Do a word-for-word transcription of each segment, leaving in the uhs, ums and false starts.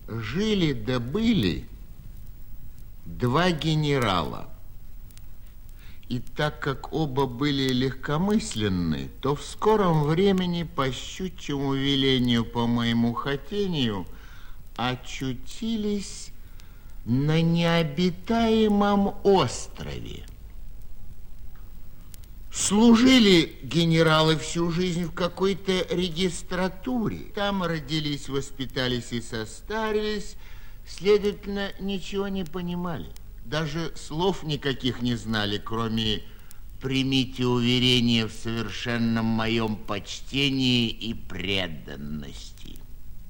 Жили да были два генерала. И так как оба были легкомысленны, то в скором времени по щучьему велению, по моему хотению, очутились на необитаемом острове. Служили генералы всю жизнь в какой-то регистратуре. Там родились, воспитались и состарились, следовательно, ничего не понимали. Даже слов никаких не знали, кроме «примите уверение в совершенном моем почтении и преданности».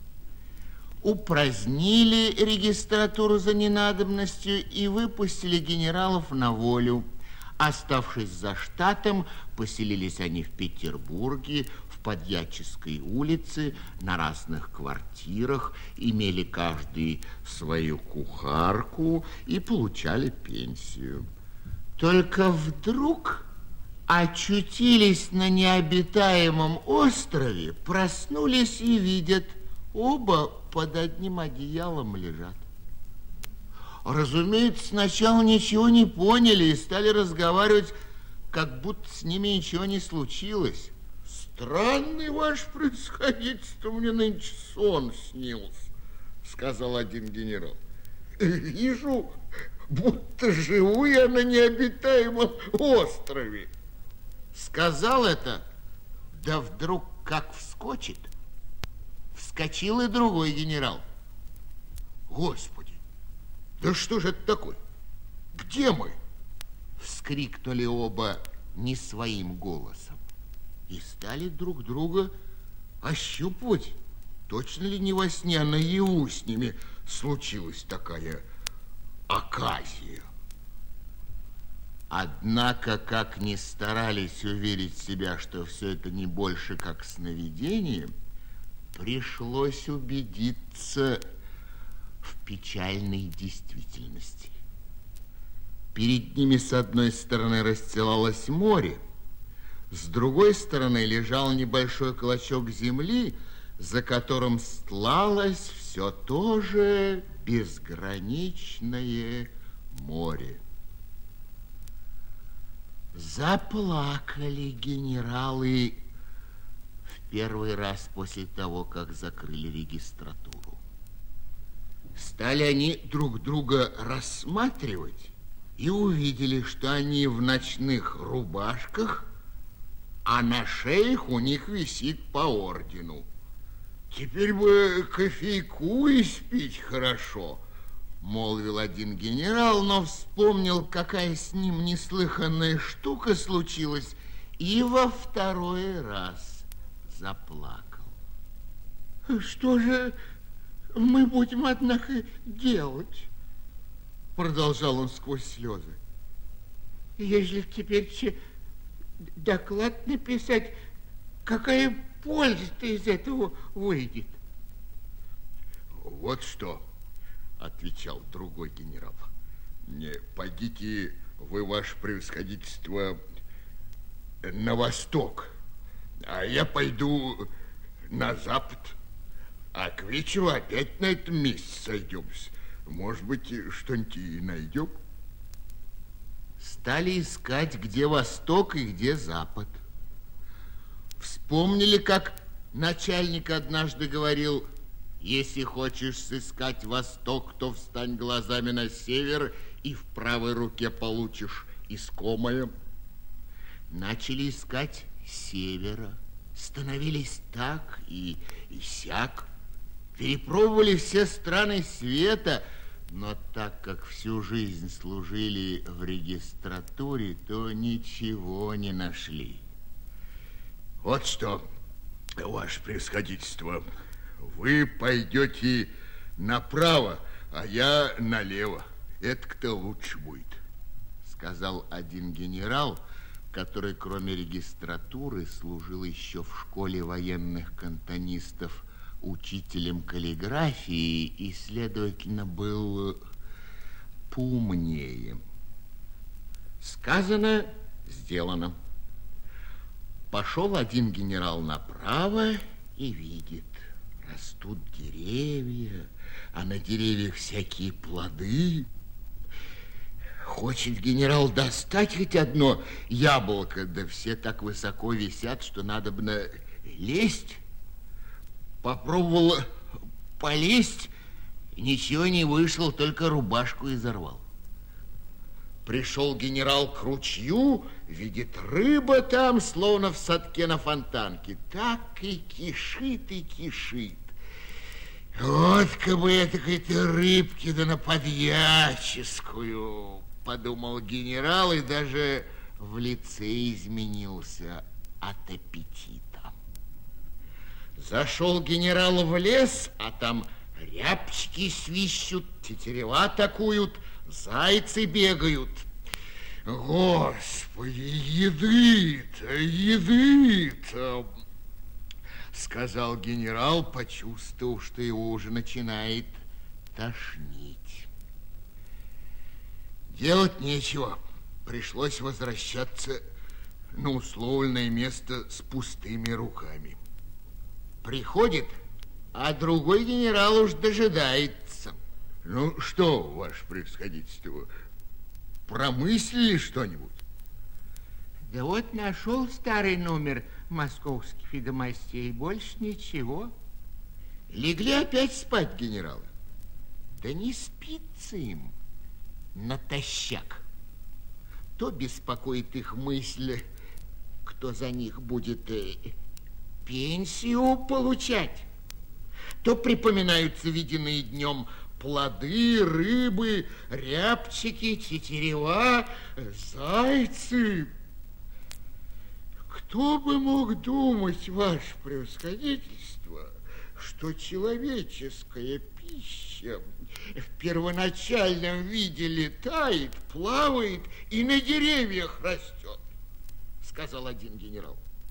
Упразднили регистратуру за ненадобностью и выпустили генералов на волю. Оставшись за штатом, поселились они в Петербурге, в Подьяческой улице, на разных квартирах, имели каждый свою кухарку и получали пенсию. Только вдруг очутились на необитаемом острове, проснулись и видят, оба под одним одеялом лежат. Разумеется, сначала ничего не поняли и стали разговаривать, как будто с ними ничего не случилось. Странный ваше происходительство, мне нынче сон снился, сказал один генерал. Вижу, будто живу я на необитаемом острове. Сказал это, да вдруг как вскочит. Вскочил и другой генерал. Господи! Да что же это такое? Где мы? Вскрикнули оба не своим голосом и стали друг друга ощупывать. Точно ли не во сне, а наяву с ними случилась такая оказия? Однако, как ни старались уверить себя, что все это не больше как сновидение, пришлось убедиться в печальной действительности. Перед ними с одной стороны расстилалось море, с другой стороны лежал небольшой клочок земли, за которым стлалось все то же безграничное море. Заплакали генералы в первый раз после того, как закрыли регистратуру. Стали они друг друга рассматривать и увидели, что они в ночных рубашках, а на шеях у них висит по ордену. Теперь бы кофейку испить хорошо, молвил один генерал, но вспомнил, какая с ним неслыханная штука случилась, и во второй раз заплакал. Что же мы будем, однако, делать? Продолжал он сквозь слезы. Если теперь доклад написать, какая польза-то из этого выйдет? Вот что, отвечал другой генерал. Не, пойдите вы, ваше превосходительство, на восток, а я пойду на запад. А к вечеру опять на этом месте сойдемся. Может быть, что-нибудь и найдем. Стали искать, где восток и где запад. Вспомнили, как начальник однажды говорил: если хочешь сыскать восток, то встань глазами на север, и в правой руке получишь искомое. Начали искать севера, становились так и, и сяк. Перепробовали все страны света, но так как всю жизнь служили в регистратуре, то ничего не нашли. Вот что, ваше превосходительство, вы пойдете направо, а я налево. Это-то лучше будет, сказал один генерал, который кроме регистратуры служил еще в школе военных кантонистов учителем каллиграфии и, следовательно, был поумнее. Сказано, сделано. Пошел один генерал направо и видит. Растут деревья, а на деревьях всякие плоды. Хочет генерал достать хоть одно яблоко, да все так высоко висят, что надо бы лезть. Попробовал полезть, ничего не вышло, только рубашку изорвал. Пришел генерал к ручью, видит, рыба там, словно в садке на фонтанке. Так и кишит, и кишит. Вот как бы этакой-то рыбки, да на подьяческую, подумал генерал, и даже в лице изменился от аппетита. Зашел генерал в лес, а там рябчики свищут, тетерева атакуют, зайцы бегают. Господи, еды-то, еды-то, сказал генерал, почувствовав, что его уже начинает тошнить. Делать нечего. Пришлось возвращаться на условленное место с пустыми руками. Приходит, а другой генерал уж дожидается. Ну, что, ваше превосходительство, промыслили что-нибудь? Да вот нашел старый номер московских ведомостей, больше ничего. Легли опять спать генералы. Да не спится им натощак. То беспокоит их мысль, кто за них будет э, пенсию получать, то припоминаются виденные днем плоды, рыбы, рябчики, тетерева, зайцы. Кто бы мог думать, ваше превосходительство, что человеческая пища в первоначальном виде летает, плавает и на деревьях растет, сказал один генерал.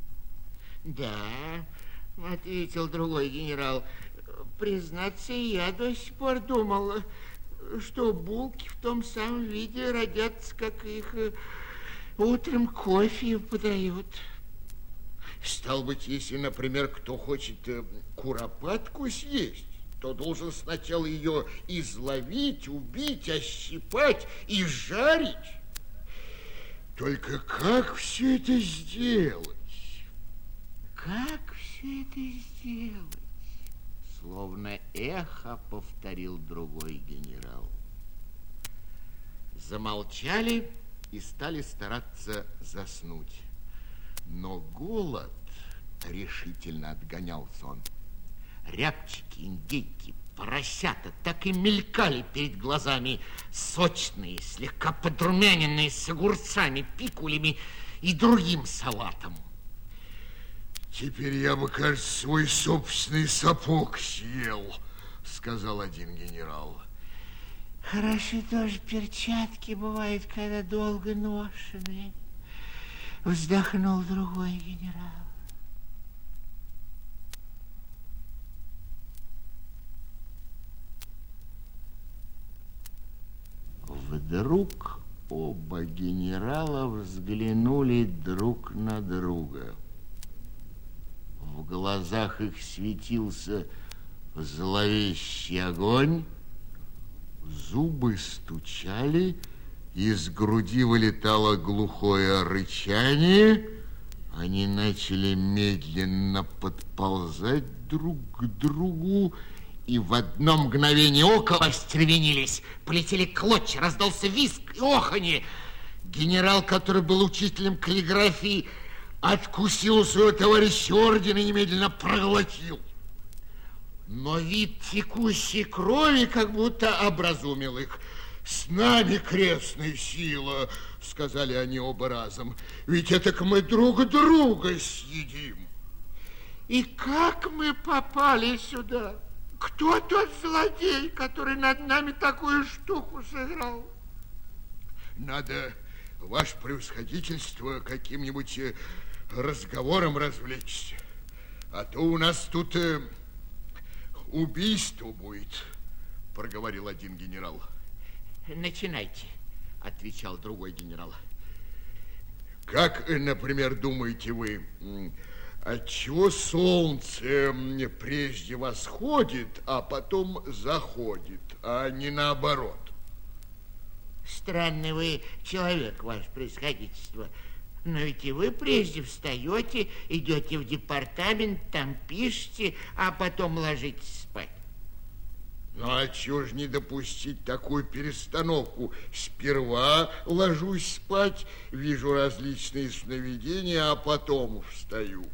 Да, ответил другой генерал, признаться, я до сих пор думал, что булки в том самом виде родятся, как их утром кофе подают. Стал быть, если, например, кто хочет куропатку съесть, то должен сначала ее изловить, убить, ощипать и жарить. Только как все это сделать? Как все это сделать? Словно эхо повторил другой генерал. Замолчали и стали стараться заснуть. Но голод решительно отгонял сон. Рябчики, индейки, поросята так и мелькали перед глазами, сочные, слегка подрумяненные, с огурцами, пикулями и другим салатом. Теперь я бы, кажется, свой собственный сапог съел, сказал один генерал. Хороши тоже перчатки бывают, когда долго ношеные, вздохнул другой генерал. Вдруг оба генерала взглянули друг на друга. В глазах их светился зловещий огонь, зубы стучали, из груди вылетало глухое рычание. Они начали медленно подползать друг к другу, и в одно мгновение ока остервенились, полетели клочья, раздался визг и оханье. Генерал, который был учителем каллиграфии, откусил у своего товарища орден и немедленно проглотил. Но вид текущей крови как будто образумил их. С нами крестная сила, сказали они оба разом, ведь это мы друг друга съедим. И как мы попали сюда? Кто тот злодей, который над нами такую штуку сыграл? Надо, ваше превосходительство, каким-нибудь разговором развлечься. А то у нас тут э, убийство будет, проговорил один генерал. Начинайте, отвечал другой генерал. Как, например, думаете вы, Отчего солнце прежде восходит, а потом заходит, а не наоборот? Странный вы человек, ваше происходительство. Но ведь и вы прежде встаете, идете в департамент, там пишете, а потом ложитесь спать. Ну, а чего ж не допустить такую перестановку? Сперва ложусь спать, вижу различные сновидения, а потом встаю.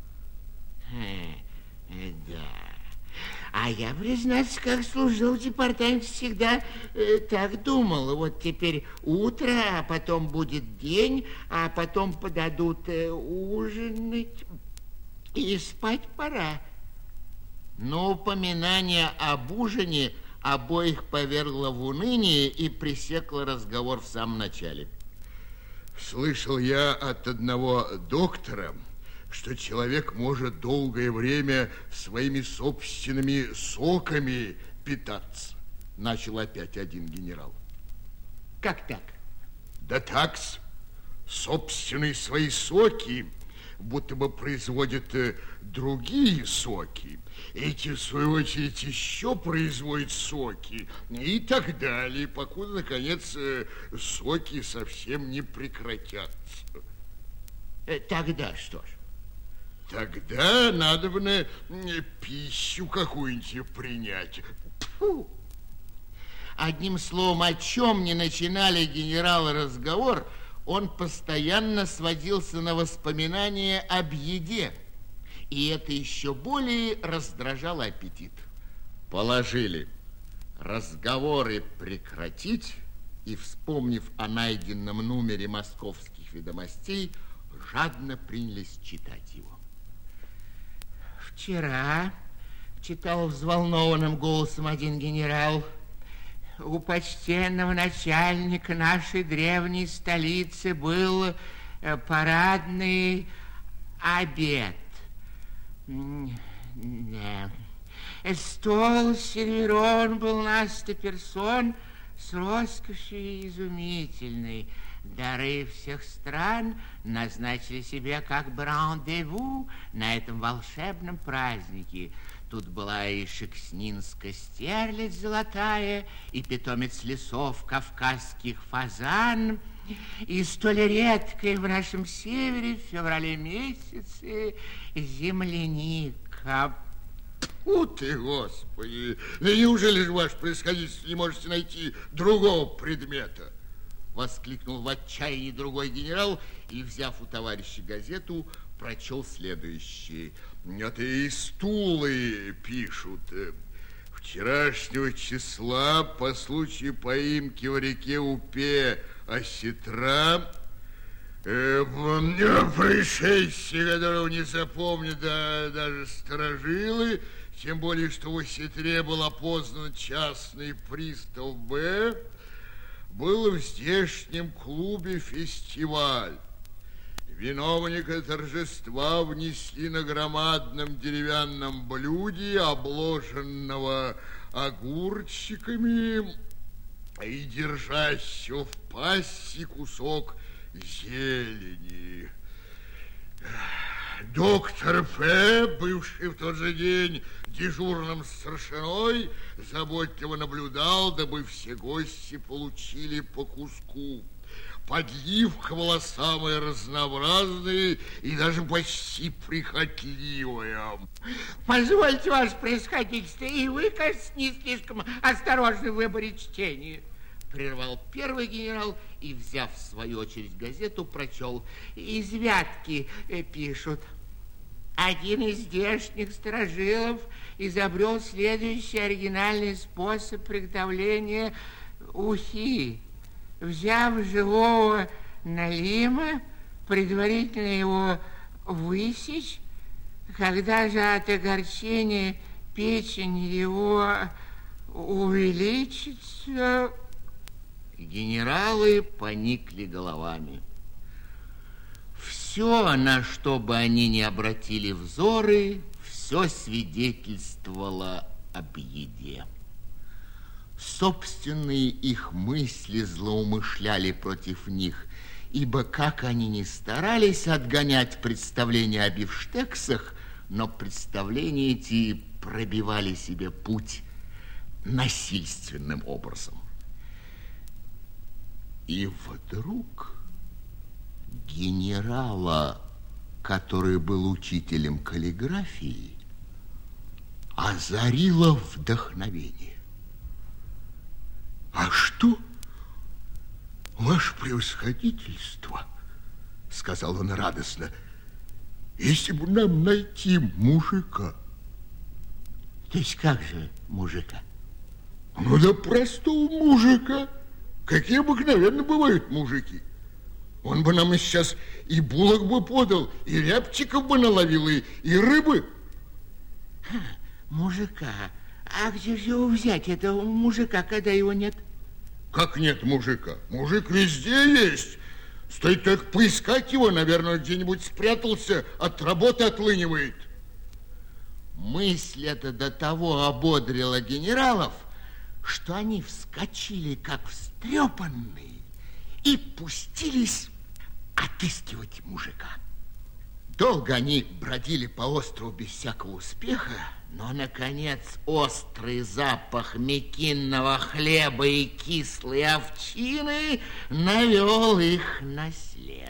Да. А я, признаться, как служил в департаменте, всегда э, так думал. Вот теперь утро, а потом будет день, а потом подадут э, ужинать, и спать пора. Но упоминание об ужине обоих повергло в уныние и пресекло разговор в самом начале. Слышал я от одного доктора, что человек может долгое время своими собственными соками питаться. Начал опять один генерал. Как так? Да так-с. Собственные свои соки будто бы производят э, другие соки. Эти, в свою очередь, еще производят соки и так далее, покуда, наконец, э, соки совсем не прекратятся. Э, тогда что ж? Тогда надо бы на пищу какую-нибудь принять. Фу. Одним словом, о чем не начинали генералы разговор, он постоянно сводился на воспоминания об еде. И это еще более раздражало аппетит. Положили разговоры прекратить и, вспомнив о найденном номере московских ведомостей, жадно принялись читать его. Вчера, читал взволнованным голосом один генерал, у почтенного начальника нашей древней столицы был парадный обед. Да. Стол сервирован был на сто персон с роскошью изумительной. Дары всех стран назначили себе как бы рандеву на этом волшебном празднике. Тут была и шекснинская стерлядь золотая, и питомец лесов кавказских фазан, и столь редкая в нашем севере в феврале месяце земляника. У ты, Господи! Да неужели же, ваше происходительство, не можете найти другого предмета? Воскликнул в отчаянии другой генерал и, взяв у товарища газету, прочел следующее. Это и стулы пишут. Вчерашнего числа по случаю поимки в реке Упе осетра, э, происшествие, которого не запомнят да, даже сторожилы, тем более, что в осетре был опознан частный пристав Б, был в здешнем клубе фестиваль. Виновника торжества внесли на громадном деревянном блюде, обложенного огурчиками и держащего в пасти кусок зелени. Доктор Ф., бывший в тот же день дежурным старшиной, заботливо наблюдал, дабы все гости получили по куску. Подливка была самая разнообразная и даже почти прихотливая. Позвольте, ваше происходительство, и вы, кажется, не слишком осторожны в выборе чтения. Прервал первый генерал и, взяв в свою очередь газету, прочел. Из Вятки пишут. Один из здешних сторожилов изобрел следующий оригинальный способ приготовления ухи. Взяв живого налима, предварительно его высечь, когда же от огорчения печень его увеличится... Генералы поникли головами. Все, на что бы они ни обратили взоры, все свидетельствовало об еде. Собственные их мысли злоумышляли против них, ибо как они ни старались отгонять представления о бифштексах, но представления эти пробивали себе путь насильственным образом. И вдруг генерала, который был учителем каллиграфии, озарило вдохновение. «А что, ваше превосходительство, — сказал он радостно, — если бы нам найти мужика». То есть как же мужика? Ну да простого мужика, какие обыкновенно бывают мужики. Он бы нам сейчас и булок бы подал, и рябчиков бы наловил, и, и рыбы. Ха, мужика. А где же его взять, этого мужика, когда его нет? Как нет мужика? Мужик везде есть. Стоит только поискать его, наверное, где-нибудь спрятался, от работы отлынивает. Мысль эта до того ободрила генералов, что они вскочили, как встрепанные, и пустились отыскивать мужика. Долго они бродили по острову без всякого успеха, но, наконец, острый запах мекинного хлеба и кислой овчины навел их на след.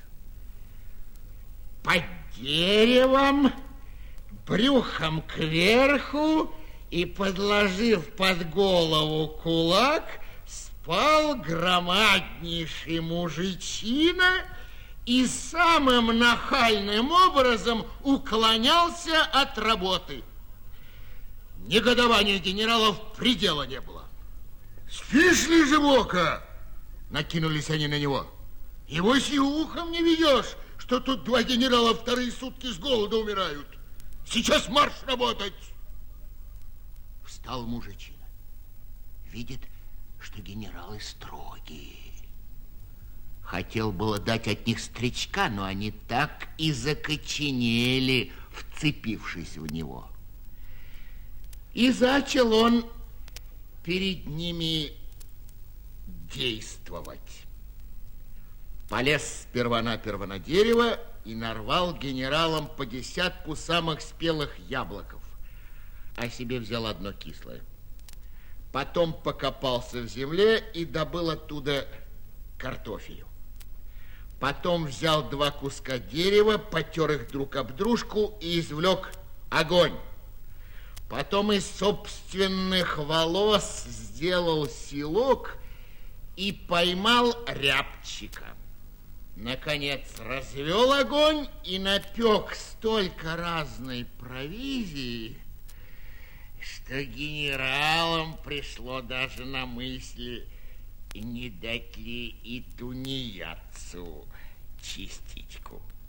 Под деревом, брюхом кверху и подложив под голову кулак, спал громаднейший мужичина и самым нахальным образом уклонялся от работы. Негодованию генералов предела не было. «Спишь ли, живока?» Накинулись они на него. «Его и ухом не ведешь, что тут два генерала вторые сутки с голода умирают. Сейчас марш работать!» Встал мужичина. Видит, что генералы строгие. Хотел было дать от них стричка, но они так и закоченели, вцепившись в него. И зачал он перед ними действовать. Полез сперва-наперво на дерево и нарвал генералам по десятку самых спелых яблоков, а себе взял одно кислое. Потом покопался в земле и добыл оттуда картофелю. Потом взял два куска дерева, потер их друг об дружку и извлек огонь. Потом из собственных волос сделал селок и поймал рябчика. Наконец развел огонь и напек столько разной провизии, что генералам пришло даже на мысли, не дать ли и тунеядцу частичку.